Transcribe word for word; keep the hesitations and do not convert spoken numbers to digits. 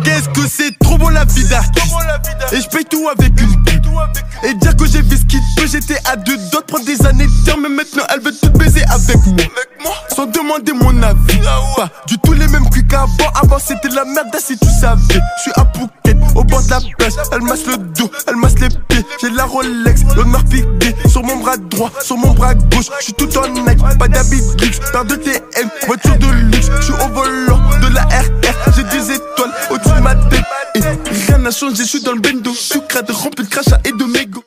Qu'est-ce que c'est trop bon la vie d'artiste. Et je paye tout avec une pute. Et dire que j'ai fait ce qu'il peut, j'étais à deux doigts de prendre des années de terre. Mais maintenant elle veut tout baiser avec moi, sans demander mon avis. Pas du tout les mêmes cuits qu'avant. Avant c'était la merde, si tu savais. Je suis à Phuket, au bord de la plage. Elle masse le dos, elle masse les pieds. J'ai la Rolex, l'honneur piqué sur mon bras droit, sur mon bras gauche. Je suis tout en Nike, pas d'habit de luxe, paire de T M, voiture de luxe. Je suis au volant de la R R, j'ai des étoiles au-dessus de ma tête. Et rien n'a changé, je suis dans le bendo. Je suis crade, rempli de crachats et de mégots.